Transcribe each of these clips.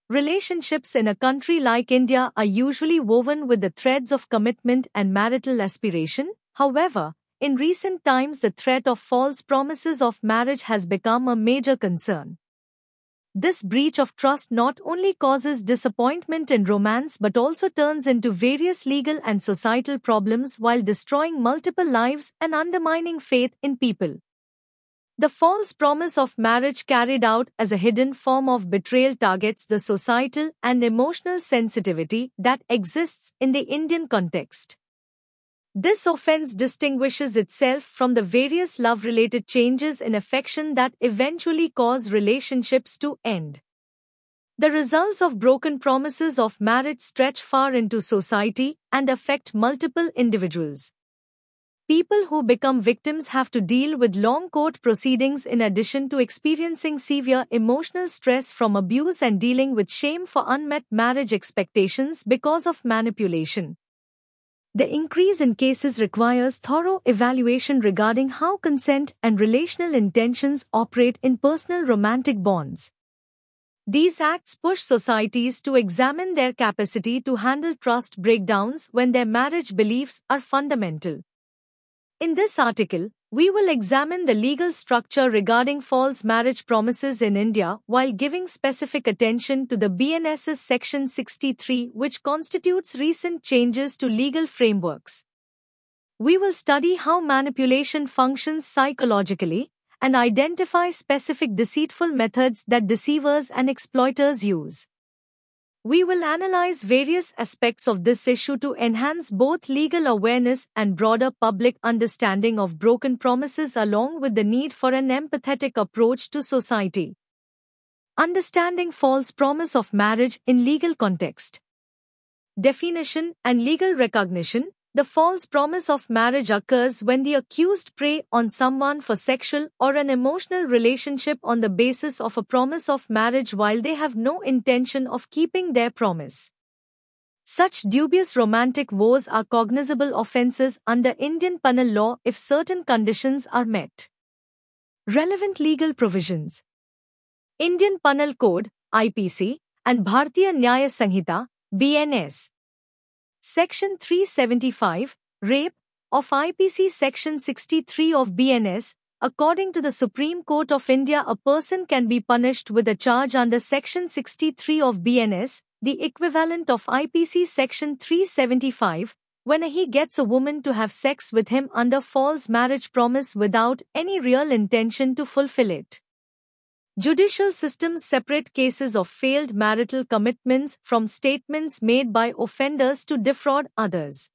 Relationships in a country like India are usually woven with the threads of commitment and marital aspiration. However, in recent times the threat of false promises of marriage has become a major concern. This breach of trust not only causes disappointment in romance but also turns into various legal and societal problems while destroying multiple lives and undermining faith in people. The false promise of marriage carried out as a hidden form of betrayal targets the societal and emotional sensitivity that exists in the Indian context. This offense distinguishes itself from the various love-related changes in affection that eventually cause relationships to end. The results of broken promises of marriage stretch far into society and affect multiple individuals. People who become victims have to deal with long court proceedings in addition to experiencing severe emotional stress from abuse and dealing with shame for unmet marriage expectations because of manipulation. The increase in cases requires thorough evaluation regarding how consent and relational intentions operate in personal romantic bonds. These acts push societies to examine their capacity to handle trust breakdowns when their marriage beliefs are fundamental. In this article, we will examine the legal structure regarding false marriage promises in India while giving specific attention to the BNS's Section 63, which constitutes recent changes to legal frameworks. We will study how manipulation functions psychologically and identify specific deceitful methods that deceivers and exploiters use. We will analyze various aspects of this issue to enhance both legal awareness and broader public understanding of broken promises along with the need for an empathetic approach to society. Understanding false promise of marriage in legal context. Definition and legal recognition. The false promise of marriage occurs when the accused prey on someone for sexual or an emotional relationship on the basis of a promise of marriage while they have no intention of keeping their promise. Such dubious romantic vows are cognizable offences under Indian penal law if certain conditions are met. Relevant legal provisions. Indian Penal Code, IPC, and Bharatiya Nyaya Sanhita, BNS. Section 375, Rape, of IPC Section 63 of BNS, according to the Supreme Court of India a person can be punished with a charge under Section 63 of BNS, the equivalent of IPC Section 375, when he gets a woman to have sex with him under false marriage promise without any real intention to fulfill it. Judicial systems separate cases of failed marital commitments from statements made by offenders to defraud others.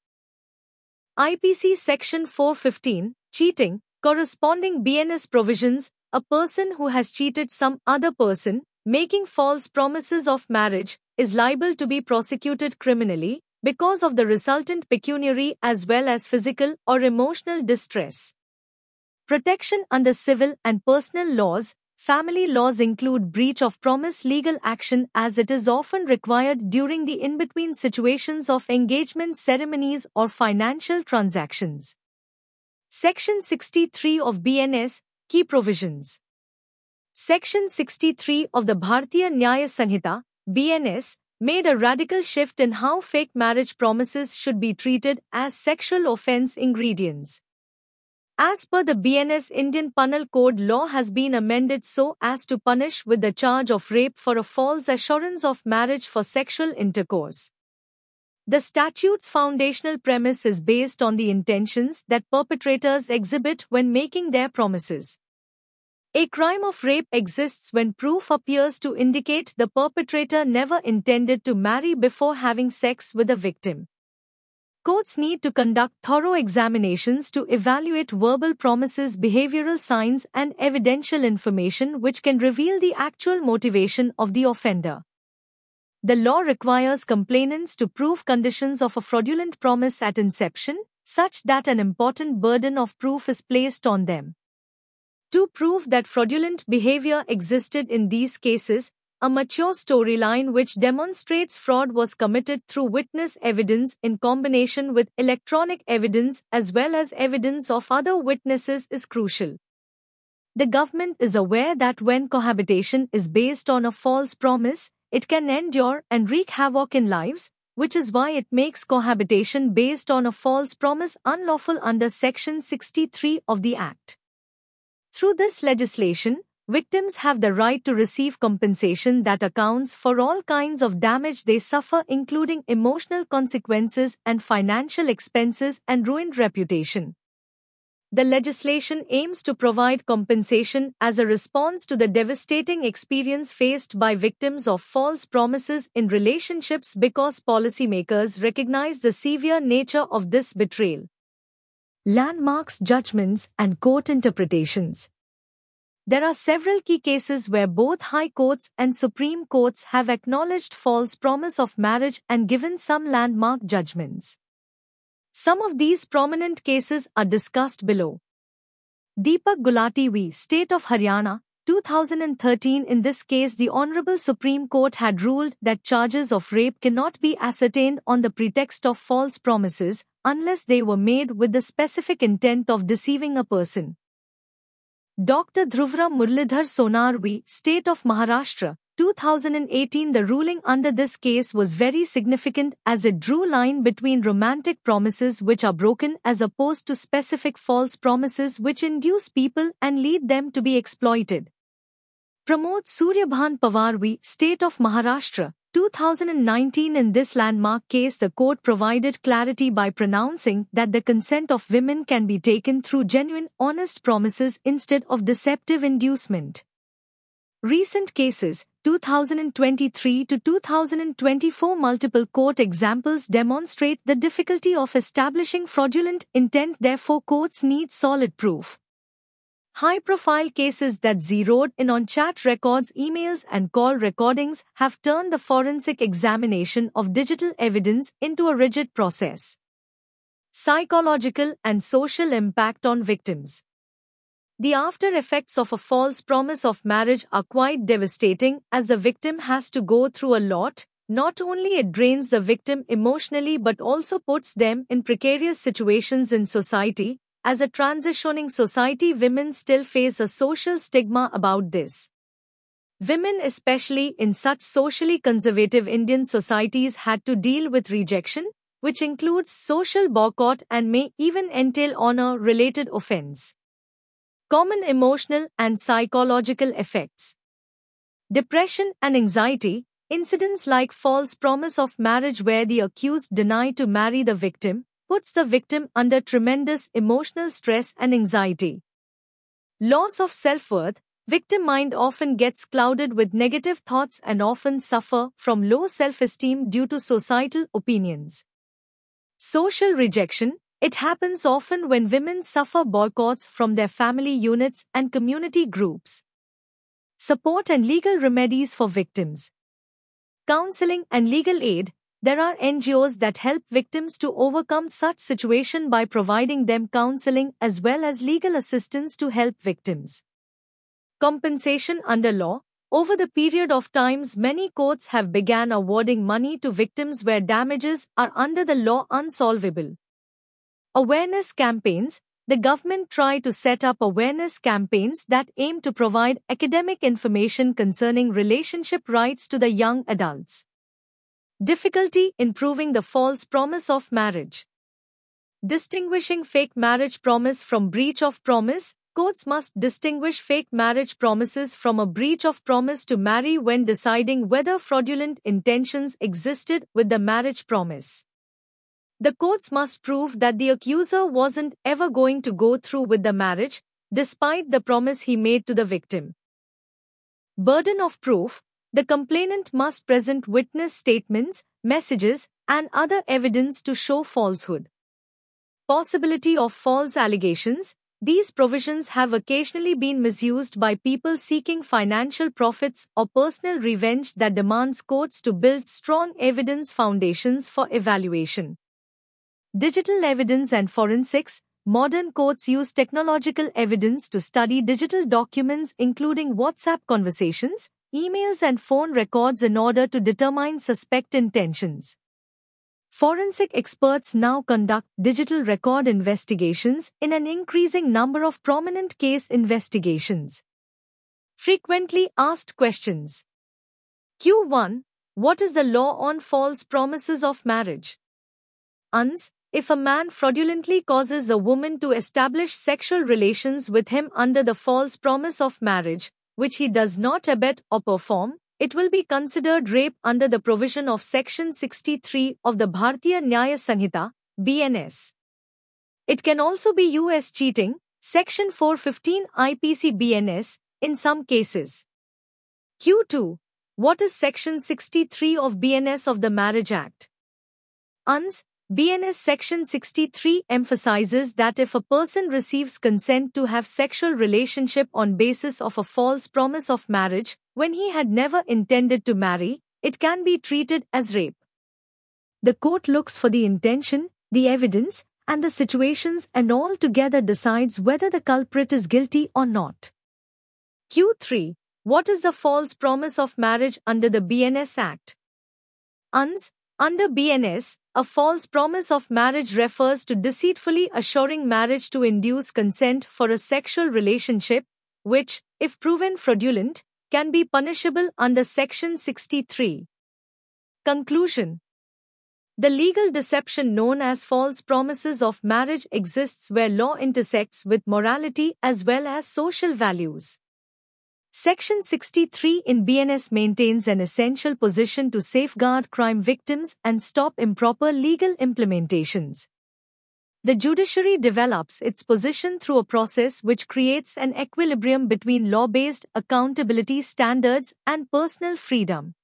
IPC Section 415, Cheating, corresponding BNS provisions, a person who has cheated some other person, making false promises of marriage, is liable to be prosecuted criminally because of the resultant pecuniary as well as physical or emotional distress. Protection under civil and personal laws. Family laws include breach of promise legal action as it is often required during the in-between situations of engagement ceremonies or financial transactions. Section 63 of BNS, Key Provisions. Section 63 of the Bharatiya Nyaya Sanhita, BNS, made a radical shift in how fake marriage promises should be treated as sexual offense ingredients. As per the BNS, Indian Penal Code law has been amended so as to punish with the charge of rape for a false assurance of marriage for sexual intercourse. The statute's foundational premise is based on the intentions that perpetrators exhibit when making their promises. A crime of rape exists when proof appears to indicate the perpetrator never intended to marry before having sex with the victim. Courts need to conduct thorough examinations to evaluate verbal promises, behavioral signs, and evidential information which can reveal the actual motivation of the offender. The law requires complainants to prove conditions of a fraudulent promise at inception, such that an important burden of proof is placed on them. To prove that fraudulent behavior existed in these cases, a mature storyline which demonstrates fraud was committed through witness evidence in combination with electronic evidence as well as evidence of other witnesses is crucial. The government is aware that when cohabitation is based on a false promise, it can endure and wreak havoc in lives, which is why it makes cohabitation based on a false promise unlawful under Section 63 of the Act. Through this legislation, victims have the right to receive compensation that accounts for all kinds of damage they suffer, including emotional consequences and financial expenses and ruined reputation. The legislation aims to provide compensation as a response to the devastating experience faced by victims of false promises in relationships because policymakers recognize the severe nature of this betrayal. Landmarks, judgments, and court interpretations. There are several key cases where both high courts and Supreme Courts have acknowledged false promise of marriage and given some landmark judgments. Some of these prominent cases are discussed below. Deepak Gulati v. State of Haryana, 2013. In this case, the Honorable Supreme Court had ruled that charges of rape cannot be ascertained on the pretext of false promises unless they were made with the specific intent of deceiving a person. Dr. Dhruvram Murlidhar Sonar v. State of Maharashtra, 2018. The ruling under this case was very significant as it drew line between romantic promises which are broken as opposed to specific false promises which induce people and lead them to be exploited. Pramod Suryabhan Pawar v. State of Maharashtra, 2019. In this landmark case, the court provided clarity by pronouncing that the consent of women can be taken through genuine, honest promises instead of deceptive inducement. Recent cases, 2023 to 2024. Multiple court examples demonstrate the difficulty of establishing fraudulent intent, therefore courts need solid proof. High-profile cases that zeroed in on chat records, emails and call recordings have turned the forensic examination of digital evidence into a rigid process. Psychological and social impact on victims. The after effects of a false promise of marriage are quite devastating as the victim has to go through a lot. Not only it drains the victim emotionally but also puts them in precarious situations in society. As a transitioning society, women still face a social stigma about this. Women, especially in such socially conservative Indian societies, had to deal with rejection, which includes social boycott and may even entail honor-related offense. Common emotional and psychological effects. Depression and anxiety. Incidents like false promise of marriage where the accused denied to marry the victim puts the victim under tremendous emotional stress and anxiety. Loss of self-worth. Victim mind often gets clouded with negative thoughts and often suffer from low self-esteem due to societal opinions. Social rejection. It happens often when women suffer boycotts from their family units and community groups. Support and legal remedies for victims. Counseling and legal aid. There are NGOs that help victims to overcome such situation by providing them counseling as well as legal assistance to help victims. Compensation under law. Over the period of times, many courts have begun awarding money to victims where damages are under the law unsolvable. Awareness campaigns. The government tried to set up awareness campaigns that aim to provide academic information concerning relationship rights to the young adults. Difficulty in proving the false promise of marriage. Distinguishing fake marriage promise from breach of promise. Courts must distinguish fake marriage promises from a breach of promise to marry when deciding whether fraudulent intentions existed with the marriage promise. The courts must prove that the accuser wasn't ever going to go through with the marriage, despite the promise he made to the victim. Burden of proof. The complainant must present witness statements, messages, and other evidence to show falsehood. Possibility of false allegations. These provisions have occasionally been misused by people seeking financial profits or personal revenge that demands courts to build strong evidence foundations for evaluation. Digital evidence and forensics. Modern courts use technological evidence to study digital documents including WhatsApp conversations, emails and phone records in order to determine suspect intentions. Forensic experts now conduct digital record investigations in an increasing number of prominent case investigations. Frequently asked questions. Q1. What is the law on false promises of marriage? Uns. If a man fraudulently causes a woman to establish sexual relations with him under the false promise of marriage, which he does not abet or perform, it will be considered rape under the provision of Section 63 of the Bharatiya Nyaya Sanhita, BNS. It can also be US cheating, Section 415 IPC BNS, in some cases. Q2. What is Section 63 of BNS of the Marriage Act? Uns. BNS Section 63 emphasizes that if a person receives consent to have sexual relationship on basis of a false promise of marriage when he had never intended to marry, it can be treated as rape. The court looks for the intention, the evidence, and the situations and all together decides whether the culprit is guilty or not. Q3. What is the false promise of marriage under the BNS Act? Uns. Under BNS, a false promise of marriage refers to deceitfully assuring marriage to induce consent for a sexual relationship, which, if proven fraudulent, can be punishable under Section 63. Conclusion. The legal deception known as false promises of marriage exists where law intersects with morality as well as social values. Section 63 in BNS maintains an essential position to safeguard crime victims and stop improper legal implementations. The judiciary develops its position through a process which creates an equilibrium between law-based accountability standards and personal freedom.